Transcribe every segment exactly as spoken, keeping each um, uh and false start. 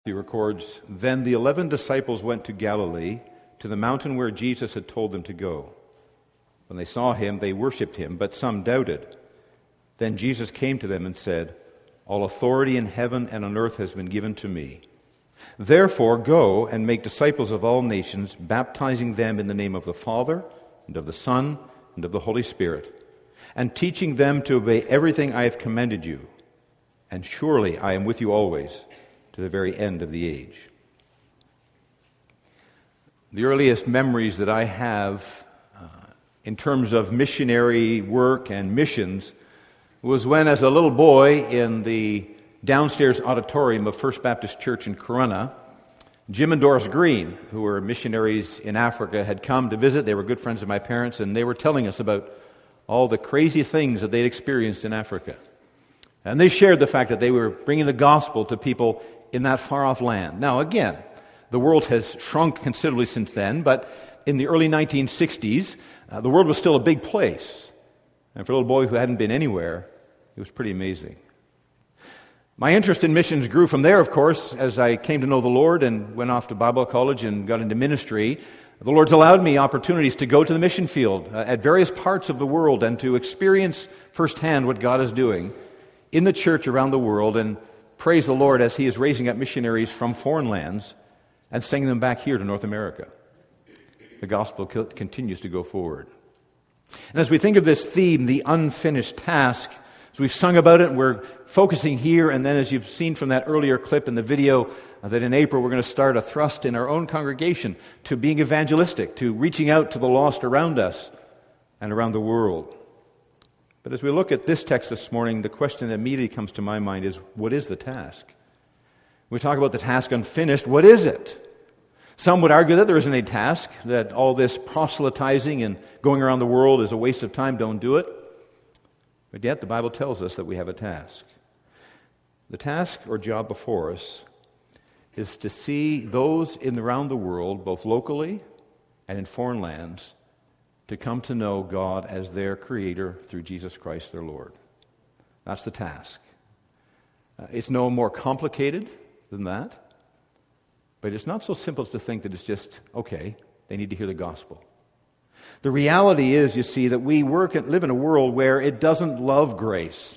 He records, "Then the eleven disciples went to Galilee, to the mountain where Jesus had told them to go. When they saw him, they worshipped him, but some doubted. Then Jesus came to them and said, 'All authority in heaven and on earth has been given to me. Therefore go and make disciples of all nations, baptizing them in the name of the Father, and of the Son, and of the Holy Spirit, and teaching them to obey everything I have commanded you. And surely I am with you always, to the very end of the age.'" The earliest memories that I have uh, in terms of missionary work and missions was when, as a little boy in the downstairs auditorium of First Baptist Church in Corunna, Jim and Doris Green, who were missionaries in Africa, had come to visit. They were good friends of my parents, and they were telling us about all the crazy things that they'd experienced in Africa. And they shared the fact that they were bringing the gospel to people in that far-off land. Now, again, the world has shrunk considerably since then, but in the early nineteen sixties, uh, the world was still a big place. And for a little boy who hadn't been anywhere, it was pretty amazing. My interest in missions grew from there, of course, as I came to know the Lord and went off to Bible college and got into ministry. The Lord's allowed me opportunities to go to the mission field uh, at various parts of the world and to experience firsthand what God is doing in the church around the world, and praise the Lord as He is raising up missionaries from foreign lands and sending them back here to North America. The gospel co- continues to go forward. And as we think of this theme, the unfinished task, as we've sung about it, we're focusing here, and then as you've seen from that earlier clip in the video, uh, that in April we're going to start a thrust in our own congregation to being evangelistic, to reaching out to the lost around us and around the world. But as we look at this text this morning, the question that immediately comes to my mind is, what is the task? We talk about the task unfinished. What is it? Some would argue that there isn't a task, that all this proselytizing and going around the world is a waste of time, don't do it. But yet the Bible tells us that we have a task. The task or job before us is to see those in around the world, both locally and in foreign lands, to come to know God as their Creator through Jesus Christ their Lord. That's the task. Uh, it's no more complicated than that, but it's not so simple as to think that it's just, okay, they need to hear the gospel. The reality is, you see, that we work and live in a world where it doesn't love grace,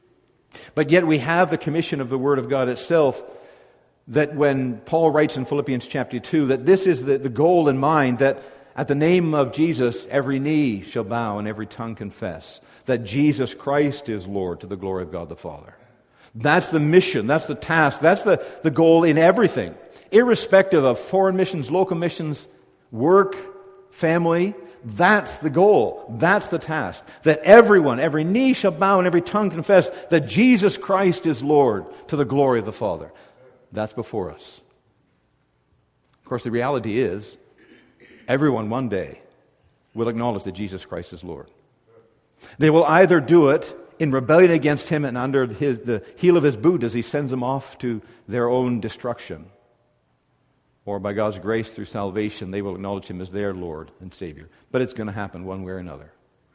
but yet we have the commission of the Word of God itself, that when Paul writes in Philippians chapter two, that this is the, the goal in mind, that at the name of Jesus, every knee shall bow and every tongue confess that Jesus Christ is Lord, to the glory of God the Father. That's the mission, that's the task, that's the, the goal in everything. Irrespective of foreign missions, local missions, work, family, that's the goal, that's the task. That everyone, every knee shall bow and every tongue confess that Jesus Christ is Lord, to the glory of the Father. That's before us. Of course, the reality is, everyone one day will acknowledge that Jesus Christ is Lord. They will either do it in rebellion against Him and under his, the heel of His boot as He sends them off to their own destruction, or by God's grace through salvation, they will acknowledge Him as their Lord and Savior. But it's going to happen one way or another.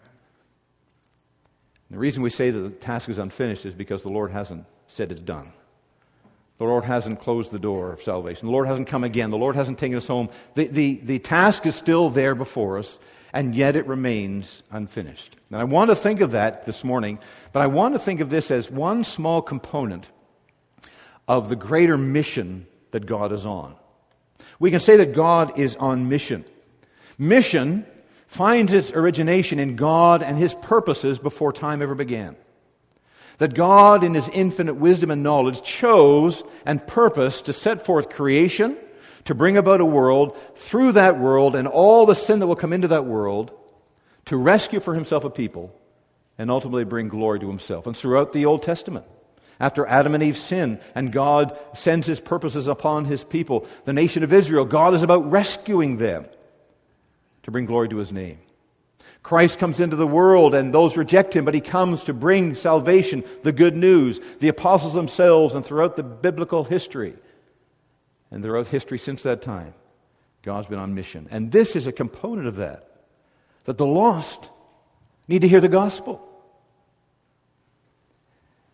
And the reason we say that the task is unfinished is because the Lord hasn't said it's done. The Lord hasn't closed the door of salvation. The Lord hasn't come again. The Lord hasn't taken us home. The, the, the task is still there before us, and yet it remains unfinished. And I want to think of that this morning, but I want to think of this as one small component of the greater mission that God is on. We can say that God is on mission. Mission finds its origination in God and His purposes before time ever began. That God, in His infinite wisdom and knowledge, chose and purposed to set forth creation, to bring about a world, through that world and all the sin that will come into that world, to rescue for Himself a people, and ultimately bring glory to Himself. And throughout the Old Testament, after Adam and Eve sin, and God sends His purposes upon His people, the nation of Israel, God is about rescuing them to bring glory to His name. Christ comes into the world and those reject Him, but He comes to bring salvation, the good news. The apostles themselves and throughout the biblical history and throughout history since that time, God's been on mission. And this is a component of that, that the lost need to hear the gospel.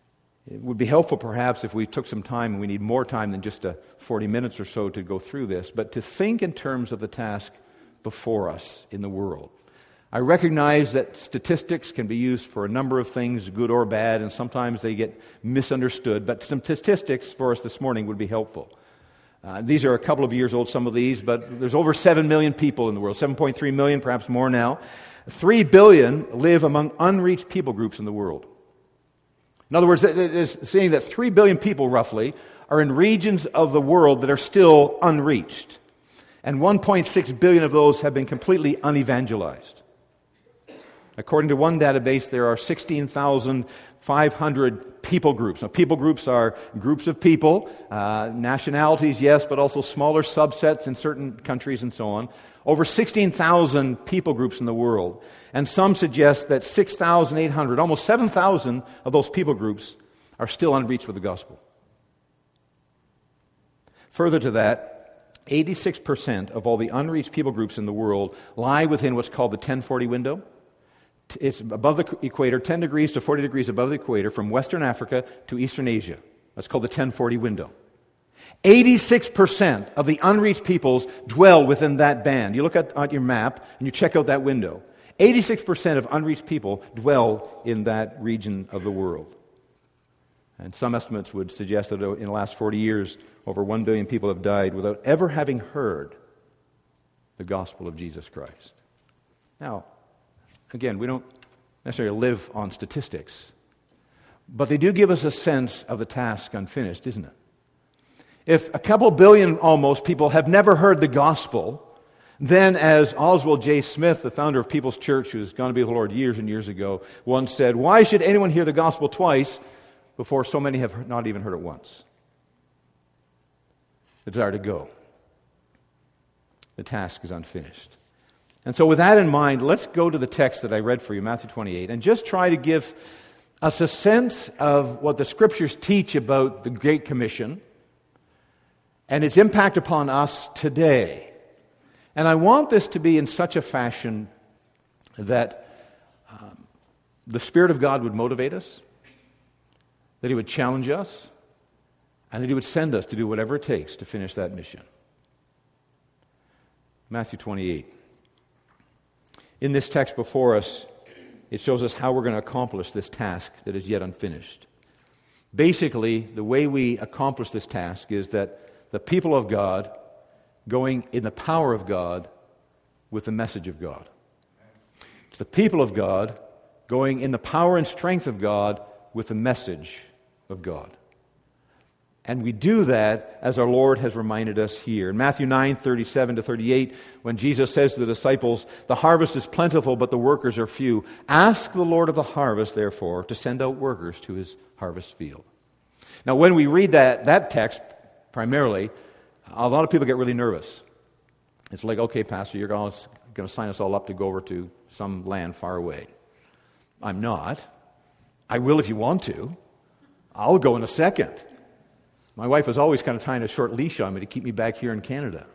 It would be helpful perhaps if we took some time, and we need more time than just a forty minutes or so to go through this, but to think in terms of the task before us in the world. I recognize that statistics can be used for a number of things, good or bad, and sometimes they get misunderstood, but some statistics for us this morning would be helpful. Uh, these are a couple of years old, some of these, but there's over seven million people in the world, seven point three million, perhaps more now. three billion live among unreached people groups in the world. In other words, it's saying that three billion people, roughly, are in regions of the world that are still unreached. And one point six billion of those have been completely unevangelized. According to one database, there are sixteen thousand five hundred people groups. Now, people groups are groups of people, uh, nationalities, yes, but also smaller subsets in certain countries and so on. Over sixteen thousand people groups in the world. And some suggest that six thousand eight hundred, almost seven thousand of those people groups are still unreached with the gospel. Further to that, eighty-six percent of all the unreached people groups in the world lie within what's called the ten forty window. It's above the equator, ten degrees to forty degrees above the equator, from Western Africa to Eastern Asia. That's called the ten forty window. eighty-six percent of the unreached peoples dwell within that band. You look at, at your map and you check out that window. eighty-six percent of unreached people dwell in that region of the world. And some estimates would suggest that in the last forty years, over one billion people have died without ever having heard the gospel of Jesus Christ. Now, again, we don't necessarily live on statistics, but they do give us a sense of the task unfinished, isn't it? If a couple billion almost people have never heard the gospel, then as Oswald J. Smith, the founder of People's Church, who's gone to be with the Lord years and years ago, once said, "Why should anyone hear the gospel twice before so many have not even heard it once?" The desire to go. The task is unfinished. And so with that in mind, let's go to the text that I read for you, Matthew twenty-eight, and just try to give us a sense of what the Scriptures teach about the Great Commission and its impact upon us today. And I want this to be in such a fashion that um, the Spirit of God would motivate us, that He would challenge us, and that He would send us to do whatever it takes to finish that mission. Matthew twenty-eight. In this text before us, it shows us how we're going to accomplish this task that is yet unfinished. Basically, the way we accomplish this task is that the people of God going in the power of God with the message of God. It's the people of God going in the power and strength of God with the message of God. And we do that as our Lord has reminded us here. In Matthew nine, thirty-seven to thirty-eight, when Jesus says to the disciples, "The harvest is plentiful, but the workers are few. Ask the Lord of the harvest, therefore, to send out workers to His harvest field." Now, when we read that, that text, primarily, a lot of people get really nervous. It's like, okay, Pastor, you're going to sign us all up to go over to some land far away. I'm not. I will if you want to. I'll go in a second. My wife was always kind of tying a short leash on me to keep me back here in Canada.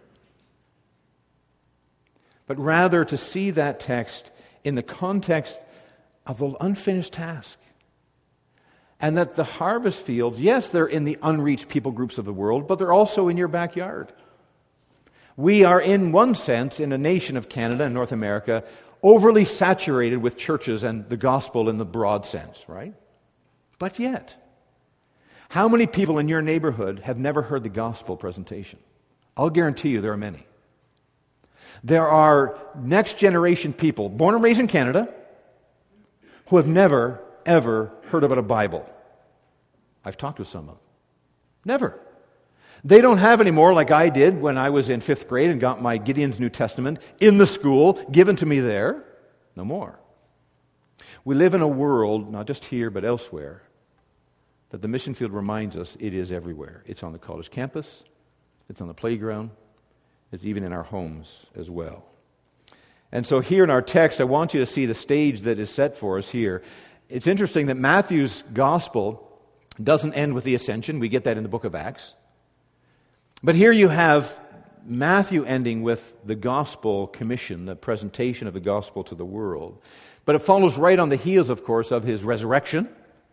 But rather to see that text in the context of the unfinished task. And that the harvest fields, yes, they're in the unreached people groups of the world, but they're also in your backyard. We are, in one sense, in a nation of Canada and North America, overly saturated with churches and the gospel in the broad sense, right? But yet, how many people in your neighborhood have never heard the gospel presentation? I'll guarantee you there are many. There are next generation people, born and raised in Canada, who have never, ever heard about a Bible. I've talked with some of them. Never. They don't have anymore, like I did when I was in fifth grade and got my Gideon's New Testament in the school, given to me there. No more. We live in a world, not just here but elsewhere, that the mission field reminds us it is everywhere. It's on the college campus, it's on the playground, it's even in our homes as well. And so here in our text, I want you to see the stage that is set for us here. It's interesting that Matthew's gospel doesn't end with the ascension. We get that in the book of Acts. But here you have Matthew ending with the gospel commission, the presentation of the gospel to the world. But it follows right on the heels, of course, of his resurrection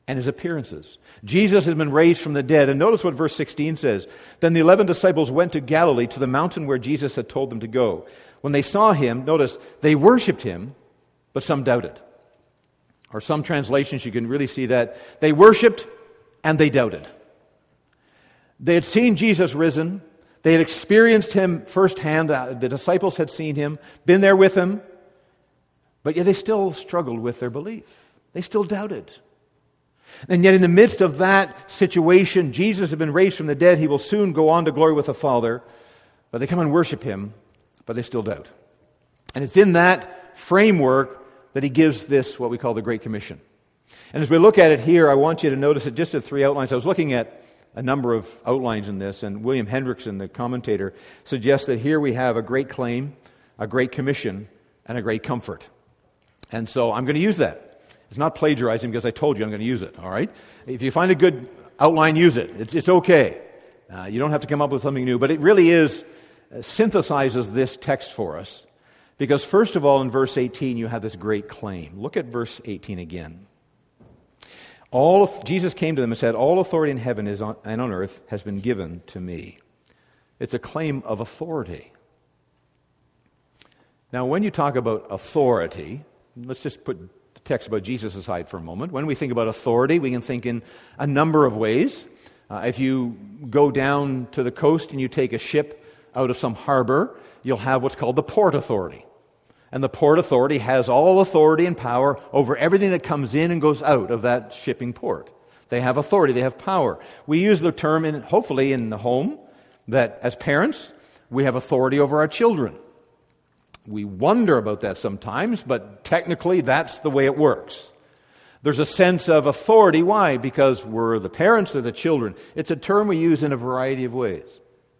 and his appearances. Jesus has been raised from the dead. And notice what verse sixteen says. Then the eleven disciples went to Galilee, to the mountain where Jesus had told them to go. When they saw him, notice, they worshipped him, but some doubted. Or some translations, you can really see that. They worshipped and they doubted. They had seen Jesus risen. They had experienced him firsthand. The disciples had seen him, been there with him. But yet they still struggled with their belief. They still doubted. And yet in the midst of that situation, Jesus had been raised from the dead. He will soon go on to glory with the Father. But they come and worship him, but they still doubt. And it's in that framework that he gives this, what we call the Great Commission. And as we look at it here, I want you to notice it just at three outlines. I was looking at a number of outlines in this, and William Hendrickson, the commentator, suggests that here we have a great claim, a great commission, and a great comfort. And so I'm going to use that. It's not plagiarizing because I told you I'm going to use it, all right? If you find a good outline, use it. It's, it's okay. Uh, you don't have to come up with something new, but it really is, uh, synthesizes this text for us. Because first of all, in verse eighteen, you have this great claim. Look at verse eighteen again. All of, Jesus came to them and said, all authority in heaven is on, and on earth has been given to me. It's a claim of authority. Now, when you talk about authority, let's just put the text about Jesus aside for a moment. When we think about authority, we can think in a number of ways. Uh, if you go down to the coast and you take a ship out of some harbor, you'll have what's called the Port Authority. And the Port Authority has all authority and power over everything that comes in and goes out of that shipping port. They have authority, they have power. We use the term, in, hopefully in the home, that as parents, we have authority over our children. We wonder about that sometimes, but technically that's the way it works. There's a sense of authority. Why? Because we're the parents, they're the children. It's a term we use in a variety of ways.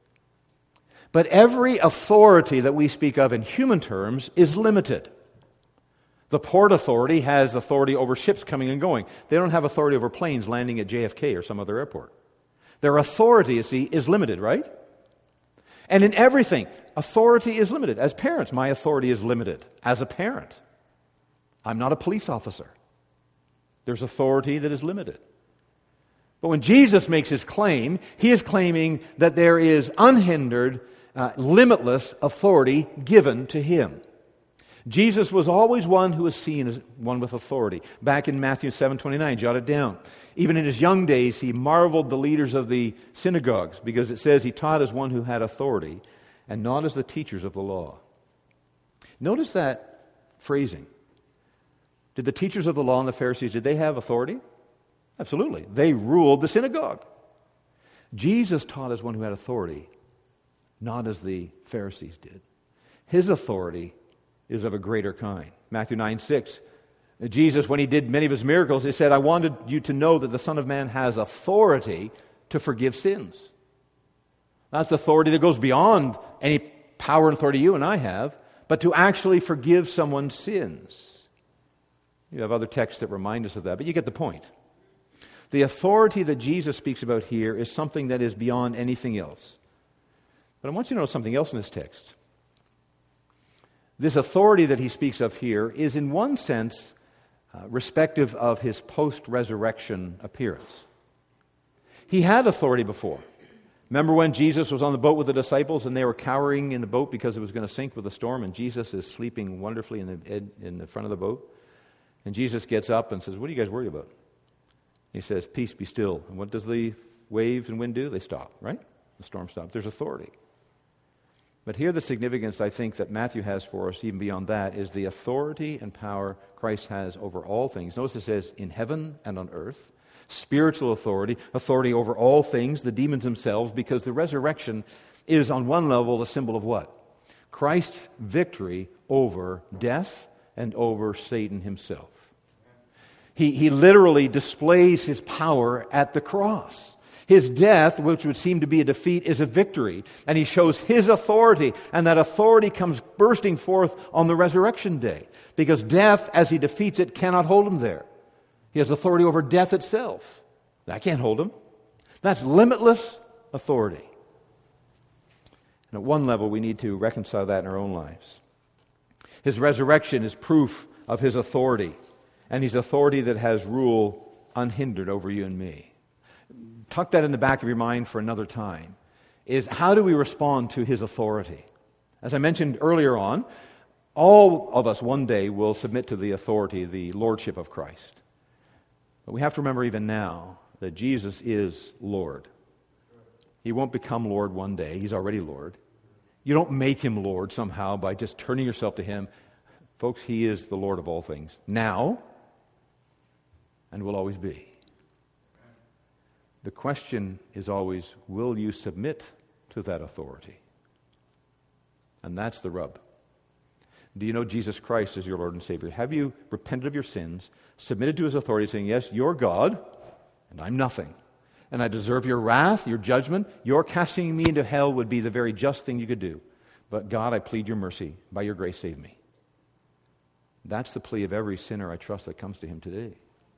But every authority that we speak of in human terms is limited. The Port Authority has authority over ships coming and going. They don't have authority over planes landing at J F K or some other airport. Their authority, you see, is limited, right? And in everything, authority is limited. As parents, my authority is limited. As a parent, I'm not a police officer. There's authority that is limited. But when Jesus makes his claim, he is claiming that there is unhindered, Uh, limitless authority given to him. Jesus was always one who was seen as one with authority. Back in Matthew seven twenty-nine, jot it down. Even in his young days, he marveled the leaders of the synagogues because it says he taught as one who had authority and not as the teachers of the law. Notice that phrasing. Did the teachers of the law and the Pharisees, did they have authority? Absolutely. They ruled the synagogue. Jesus taught as one who had authority, not as the Pharisees did. His authority is of a greater kind. Matthew nine six, Jesus, when he did many of his miracles, he said, I wanted you to know that the Son of Man has authority to forgive sins. That's authority that goes beyond any power and authority you and I have, but to actually forgive someone's sins. You have other texts that remind us of that, but you get the point. The authority that Jesus speaks about here is something that is beyond anything else. But I want you to know something else in this text. This authority that he speaks of here is in one sense uh, respective of his post-resurrection appearance. He had authority before. Remember when Jesus was on the boat with the disciples and they were cowering in the boat because it was going to sink with a storm, and Jesus is sleeping wonderfully in the, in the front of the boat? And Jesus gets up and says, what are you guys worried about? He says, peace, be still. And what does the waves and wind do? They stop, right? The storm stops. There's authority. But here the significance, I think, that Matthew has for us, even beyond that, is the authority and power Christ has over all things. Notice it says, in heaven and on earth. Spiritual authority, authority over all things, the demons themselves, because the resurrection is on one level a symbol of what? Christ's victory over death and over Satan himself. He, he literally displays his power at the cross. His death, which would seem to be a defeat, is a victory. And he shows his authority. And that authority comes bursting forth on the resurrection day. Because death, as he defeats it, cannot hold him there. He has authority over death itself. That can't hold him. That's limitless authority. And at one level, we need to reconcile that in our own lives. His resurrection is proof of his authority. And his authority that has rule unhindered over you and me. Tuck that in the back of your mind for another time, is how do we respond to his authority? As I mentioned earlier on, all of us one day will submit to the authority, the lordship of Christ. But we have to remember even now that Jesus is Lord. He won't become Lord one day. He's already Lord. You don't make him Lord somehow by just turning yourself to him. Folks, he is the Lord of all things, now and will always be. The question is always, will you submit to that authority? And that's the rub. Do you know Jesus Christ as your Lord and Savior? Have you repented of your sins, submitted to his authority, saying, yes, you're God, and I'm nothing, and I deserve your wrath, your judgment. Your casting me into hell would be the very just thing you could do. But God, I plead your mercy. By your grace, save me. That's the plea of every sinner, I trust, that comes to him today.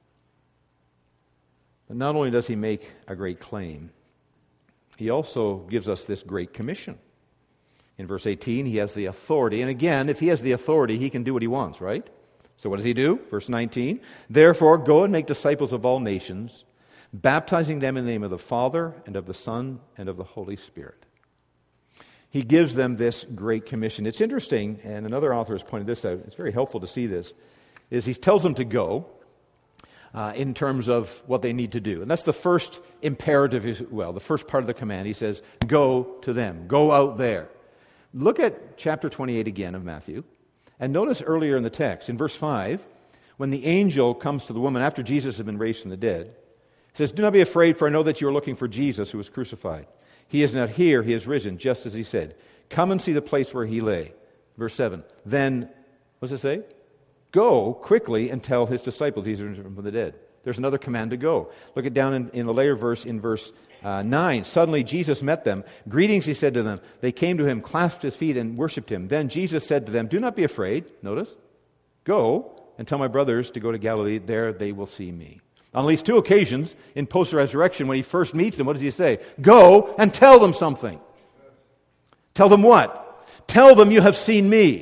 But not only does he make a great claim, he also gives us this great commission. In verse eighteen, he has the authority. And again, if he has the authority, he can do what he wants, right? So what does he do? Verse nineteen, therefore go and make disciples of all nations, baptizing them in the name of the Father and of the Son and of the Holy Spirit. He gives them this great commission. It's interesting, and another author has pointed this out, it's very helpful to see this, is he tells them to go uh, in terms of what they need to do. And that's the first imperative, is, well, the first part of the command. He says, go to them, go out there. Look at chapter twenty-eight again of Matthew, and notice earlier in the text, in verse five, when the angel comes to the woman after Jesus had been raised from the dead, he says, do not be afraid, for I know that you are looking for Jesus who was crucified. He is not here, he is risen, just as he said. Come and see the place where he lay. Verse seven, then, what does it say? Go quickly and tell his disciples he's risen from the dead. There's another command to go. Look at down in, in the later verse, in verse uh, nine. Suddenly Jesus met them. Greetings, he said to them. They came to him, clasped his feet, and worshipped him. Then Jesus said to them, do not be afraid. Notice. Go and tell my brothers to go to Galilee. There they will see me. On at least two occasions in post-resurrection, when he first meets them, what does he say? Go and tell them something. Tell them what? Tell them you have seen me.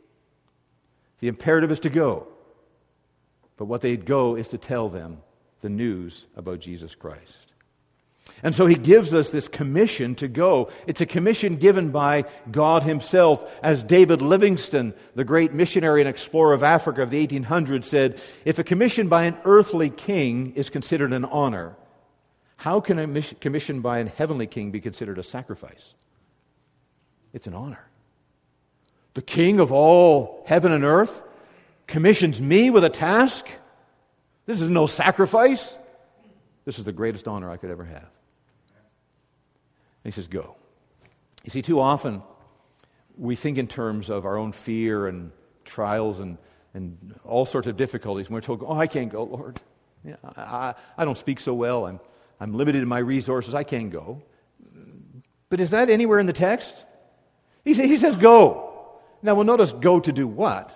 The imperative is to go. But what they go is to tell them the news about Jesus Christ. And so he gives us this commission to go. It's a commission given by God himself. As David Livingstone, the great missionary and explorer of Africa of the eighteen hundreds, said, if a commission by an earthly king is considered an honor, how can a commission by a heavenly king be considered a sacrifice? It's an honor. The king of all heaven and earth commissions me with a task. This is no sacrifice. This is the greatest honor I could ever have. And he says, go. You see, too often we think in terms of our own fear and trials and, and all sorts of difficulties. When we're told, oh, I can't go, Lord. Yeah, I, I don't speak so well. I'm, I'm limited in my resources. I can't go. But is that anywhere in the text? He, he says, go. Now, we'll notice, go to do what?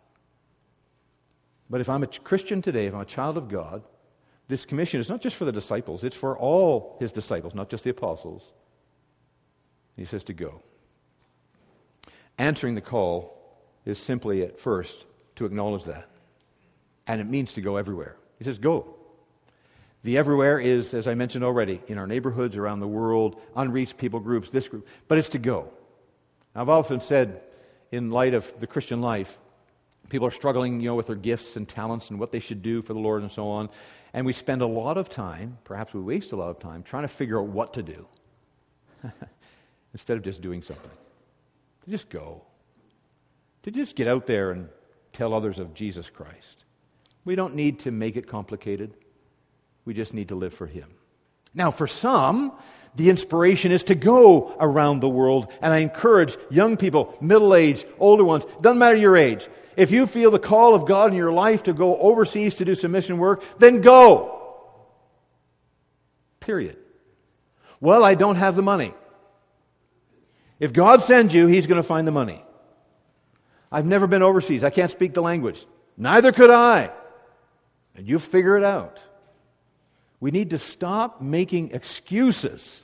But if I'm a Christian today, if I'm a child of God, this commission is not just for the disciples, it's for all his disciples, not just the apostles. He says to go. Answering the call is simply at first to acknowledge that. And it means to go everywhere. He says go. The everywhere is, as I mentioned already, in our neighborhoods, around the world, unreached people groups, this group. But it's to go. I've often said, in light of the Christian life, people are struggling, you know, with their gifts and talents and what they should do for the Lord and so on. And we spend a lot of time, perhaps we waste a lot of time, trying to figure out what to do instead of just doing something. To just go. To just get out there and tell others of Jesus Christ. We don't need to make it complicated. We just need to live for him. Now, for some, the inspiration is to go around the world. And I encourage young people, middle-aged, older ones, doesn't matter your age. If you feel the call of God in your life to go overseas to do some mission work, then go. Period. Well, I don't have the money. If God sends you, he's going to find the money. I've never been overseas. I can't speak the language. Neither could I. And you figure it out. We need to stop making excuses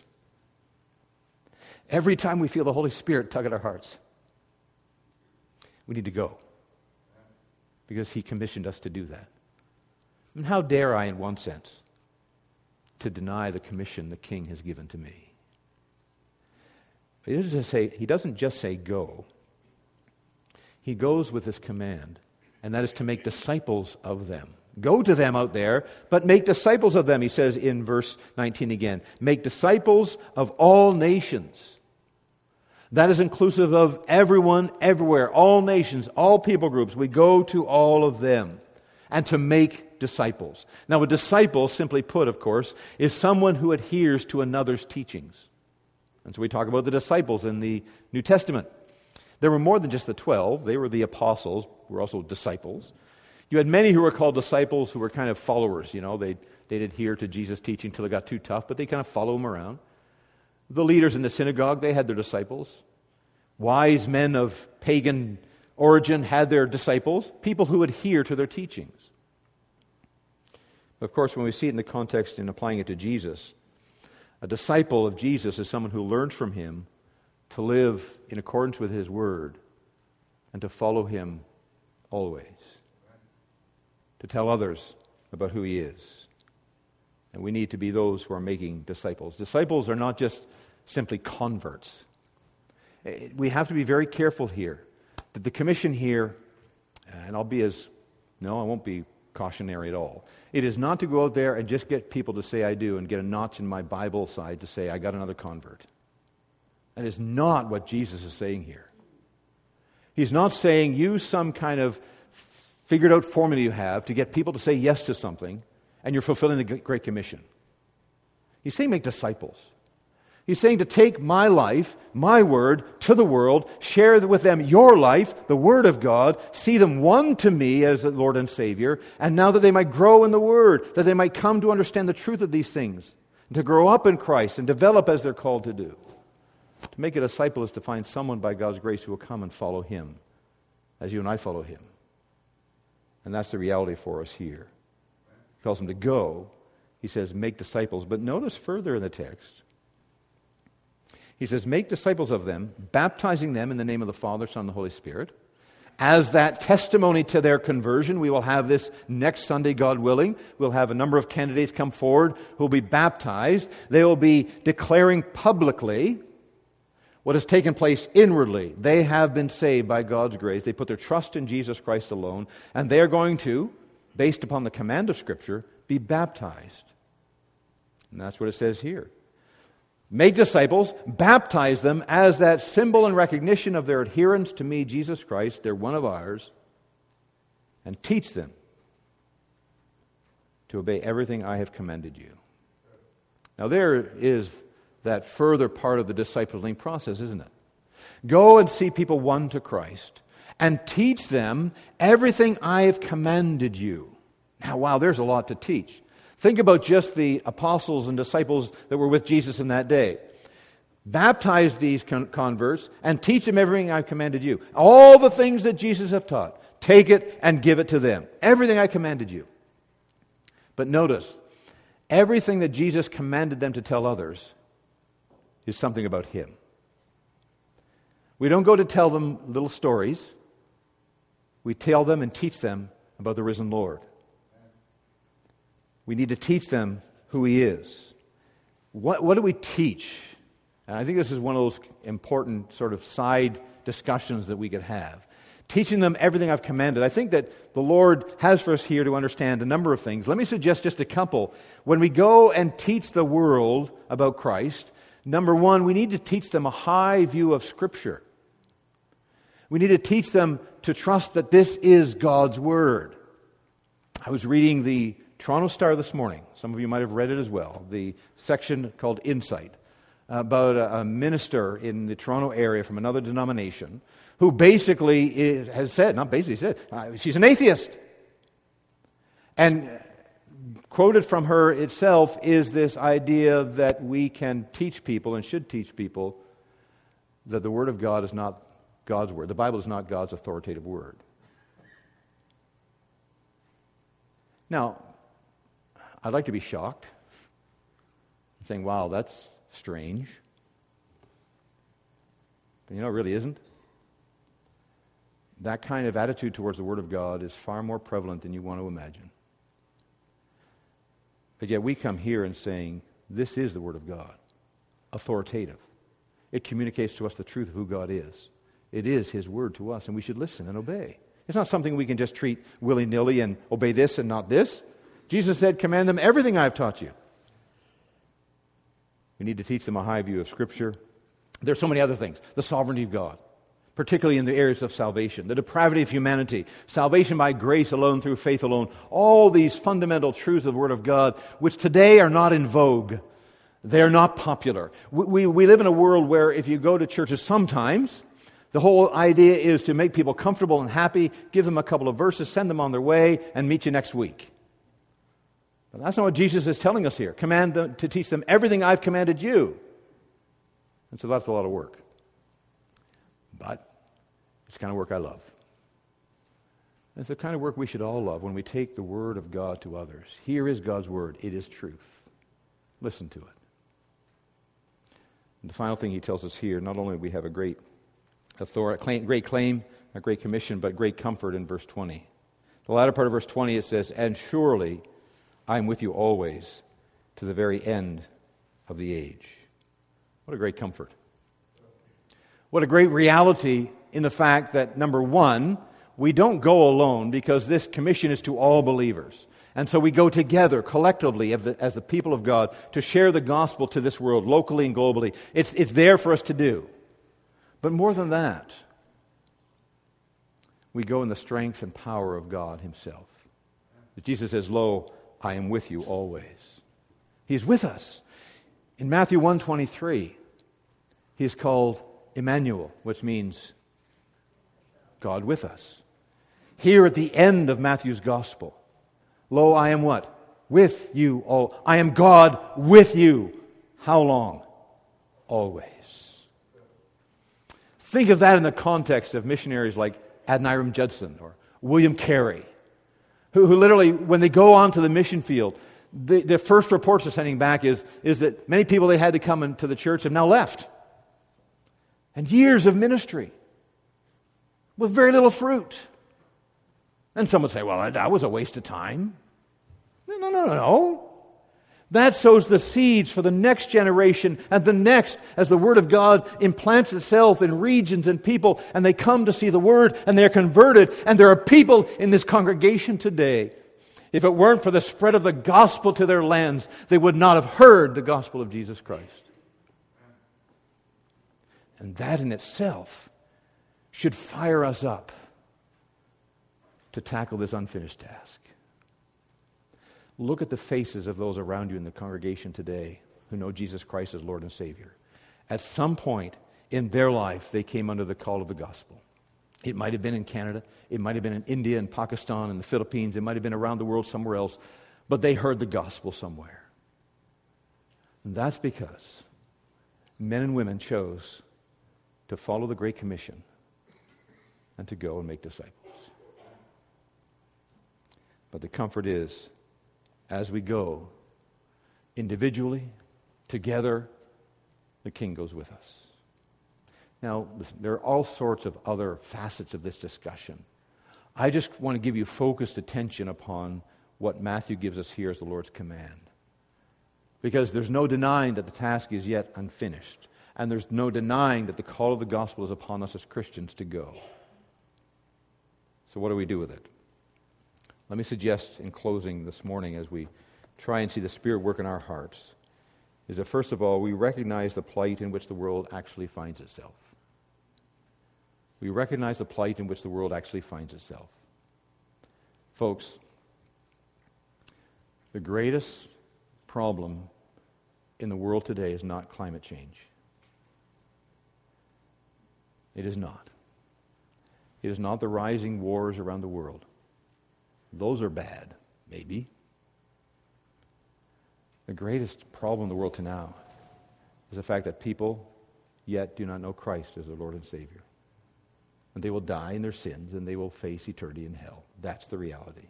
every time we feel the Holy Spirit tug at our hearts. We need to go. Because he commissioned us to do that. And how dare I, in one sense, to deny the commission the King has given to me? He doesn't just say, he doesn't just say go. He goes with this command, and that is to make disciples of them. Go to them out there, but make disciples of them, he says in verse nineteen again. Make disciples of all nations. That is inclusive of everyone, everywhere, all nations, all people groups. We go to all of them, and to make disciples. Now, a disciple, simply put, of course, is someone who adheres to another's teachings. And so we talk about the disciples in the New Testament. There were more than just the twelve. They were the apostles, who were also disciples. You had many who were called disciples who were kind of followers. You know, they'd, they'd adhere to Jesus' teaching until it got too tough, but they kind of follow him around. The leaders in the synagogue, they had their disciples. Wise men of pagan origin had their disciples, people who adhere to their teachings. Of course, when we see it in the context in applying it to Jesus, a disciple of Jesus is someone who learns from him to live in accordance with his word and to follow him always, to tell others about who he is. And we need to be those who are making disciples. Disciples are not just simply converts. We have to be very careful here that the commission here, and I'll be as, no, I won't be cautionary at all. It is not to go out there and just get people to say I do and get a notch in my Bible side to say I got another convert. That is not what Jesus is saying here. He's not saying use some kind of figured out formula you have to get people to say yes to something and you're fulfilling the Great Commission. He's saying make disciples. He's saying to take my life, my word, to the world, share with them your life, the Word of God, see them one to me as the Lord and Savior, and now that they might grow in the Word, that they might come to understand the truth of these things, and to grow up in Christ and develop as they're called to do. To make a disciple is to find someone by God's grace who will come and follow Him, as you and I follow Him. And that's the reality for us here. He tells them to go. He says, make disciples. But notice further in the text, he says, make disciples of them, baptizing them in the name of the Father, Son, and the Holy Spirit. As that testimony to their conversion, we will have this next Sunday, God willing. We'll have a number of candidates come forward who will be baptized. They will be declaring publicly what has taken place inwardly. They have been saved by God's grace. They put their trust in Jesus Christ alone, and they are going to, based upon the command of Scripture, be baptized. And that's what it says here. Make disciples, baptize them as that symbol and recognition of their adherence to me, Jesus Christ, they're one of ours, and teach them to obey everything I have commanded you. Now there is that further part of the discipling process, isn't it? Go and see people won to Christ and teach them everything I have commanded you. Now, wow, there's a lot to teach. Think about just the apostles and disciples that were with Jesus in that day. Baptize these con- converts and teach them everything I've commanded you. All the things that Jesus have taught, take it and give it to them. Everything I commanded you. But notice, everything that Jesus commanded them to tell others is something about Him. We don't go to tell them little stories. We tell them and teach them about the risen Lord. We need to teach them who He is. What, what do we teach? And I think this is one of those important sort of side discussions that we could have. Teaching them everything I've commanded. I think that the Lord has for us here to understand a number of things. Let me suggest just a couple. When we go and teach the world about Christ, number one, we need to teach them a high view of Scripture. We need to teach them to trust that this is God's Word. I was reading the Toronto Star this morning. Some of you might have read it as well. The section called Insight, about a, a minister in the Toronto area from another denomination who basically is, has said, not basically said, uh, she's an atheist. And quoted from her itself is this idea that we can teach people and should teach people that the Word of God is not God's Word. The Bible is not God's authoritative Word. Now, I'd like to be shocked, saying, wow, that's strange. But you know, it really isn't. That kind of attitude towards the Word of God is far more prevalent than you want to imagine. But yet we come here and saying, this is the Word of God, authoritative. It communicates to us the truth of who God is. It is His Word to us, and we should listen and obey. It's not something we can just treat willy-nilly and obey this and not this. Jesus said, command them everything I've taught you. We need to teach them a high view of Scripture. There's so many other things. The sovereignty of God, particularly in the areas of salvation, the depravity of humanity, salvation by grace alone through faith alone, all these fundamental truths of the Word of God, which today are not in vogue. They're not popular. We, we, we live in a world where if you go to churches sometimes, the whole idea is to make people comfortable and happy, give them a couple of verses, send them on their way, and meet you next week. But that's not what Jesus is telling us here. Command them to teach them everything I've commanded you. And so that's a lot of work. But it's the kind of work I love. It's the kind of work we should all love when we take the Word of God to others. Here is God's Word. It is truth. Listen to it. And the final thing he tells us here, not only do we have a great authority, claim, great claim, a great commission, but great comfort in verse twenty. The latter part of verse twenty, it says, and surely I am with you always to the very end of the age. What a great comfort. What a great reality in the fact that, number one, we don't go alone because this commission is to all believers. And so we go together collectively as the, as the people of God to share the gospel to this world, locally and globally. It's, it's there for us to do. But more than that, we go in the strength and power of God Himself. Jesus says, lo, I am with you always. He's with us. In Matthew one twenty-three, He is called Emmanuel, which means God with us. Here at the end of Matthew's gospel, lo, I am what? With you all. I am God with you. How long? Always. Think of that in the context of missionaries like Adoniram Judson or William Carey, who, who literally, when they go onto the mission field, the, the first reports they're sending back is, is that many people they had to come into the church have now left. And years of ministry with very little fruit. And some would say, well, that was a waste of time. No, no, no, no. That sows the seeds for the next generation and the next as the Word of God implants itself in regions and people, and they come to see the Word and they're converted. And there are people in this congregation today, if it weren't for the spread of the gospel to their lands, they would not have heard the gospel of Jesus Christ. And that in itself should fire us up to tackle this unfinished task. Look at the faces of those around you in the congregation today who know Jesus Christ as Lord and Savior. At some point in their life, they came under the call of the gospel. It might have been in Canada. It might have been in India and Pakistan and the Philippines. It might have been around the world somewhere else. But they heard the gospel somewhere. And that's because men and women chose to follow the Great Commission and to go and make disciples. But the comfort is, as we go, individually, together, the King goes with us. Now, listen, there are all sorts of other facets of this discussion. I just want to give you focused attention upon what Matthew gives us here as the Lord's command. Because there's no denying that the task is yet unfinished. And there's no denying that the call of the gospel is upon us as Christians to go. So what do we do with it? Let me suggest in closing this morning, as we try and see the Spirit work in our hearts, is that first of all, we recognize the plight in which the world actually finds itself. We recognize the plight in which the world actually finds itself. Folks, the greatest problem in the world today is not climate change. It is not. It is not the rising wars around the world. Those are bad, maybe. The greatest problem in the world to now is the fact that people yet do not know Christ as their Lord and Savior. And they will die in their sins and they will face eternity in hell. That's the reality.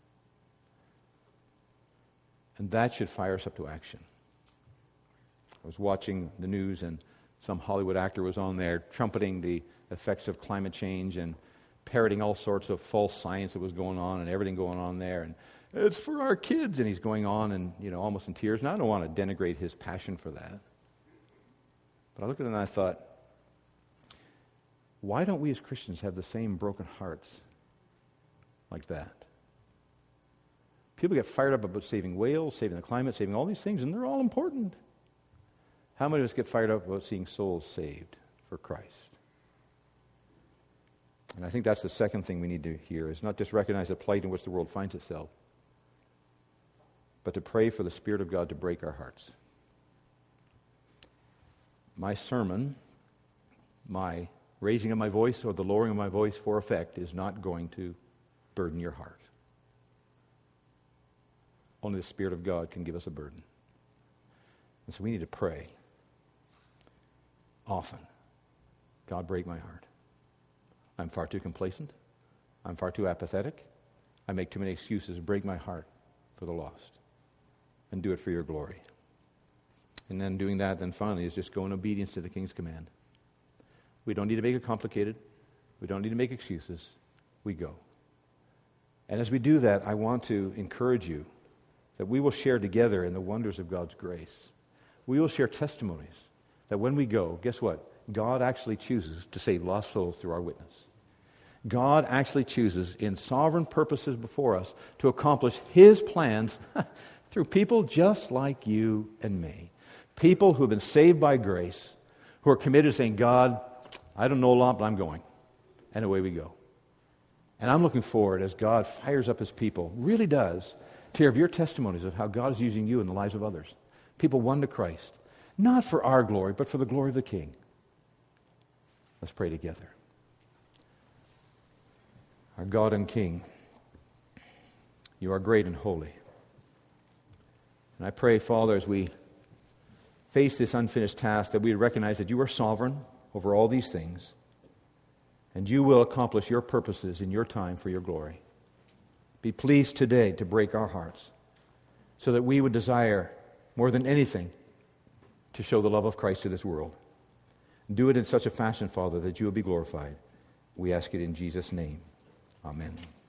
And that should fire us up to action. I was watching the news and some Hollywood actor was on there trumpeting the effects of climate change and parroting all sorts of false science that was going on and everything going on there. And It's for our kids. And he's going on and, you know, almost in tears. And I don't want to denigrate his passion for that. But I looked at it and I thought, why don't we as Christians have the same broken hearts like that? People get fired up about saving whales, saving the climate, saving all these things, and they're all important. How many of us get fired up about seeing souls saved for Christ? And I think that's the second thing we need to hear, is not just recognize the plight in which the world finds itself, but to pray for the Spirit of God to break our hearts. My sermon, my raising of my voice or the lowering of my voice for effect is not going to burden your heart. Only the Spirit of God can give us a burden. And so we need to pray often. God, break my heart. I'm far too complacent. I'm far too apathetic. I make too many excuses. Break my heart for the lost. And do it for your glory. And then doing that, then finally, is just go in obedience to the King's command. We don't need to make it complicated. We don't need to make excuses. We go. And as we do that, I want to encourage you that we will share together in the wonders of God's grace. We will share testimonies that when we go, guess what? God actually chooses to save lost souls through our witness. God actually chooses in sovereign purposes before us to accomplish His plans through people just like you and me. People who have been saved by grace, who are committed to saying, God, I don't know a lot, but I'm going. And away we go. And I'm looking forward, as God fires up His people, really does, to hear of your testimonies of how God is using you in the lives of others. People won to Christ, not for our glory, but for the glory of the King. Let's pray together. Our God and King, you are great and holy. And I pray, Father, as we face this unfinished task, that we recognize that you are sovereign over all these things, and you will accomplish your purposes in your time for your glory. Be pleased today to break our hearts so that we would desire more than anything to show the love of Christ to this world. Do it in such a fashion, Father, that you will be glorified. We ask it in Jesus' name. Amen.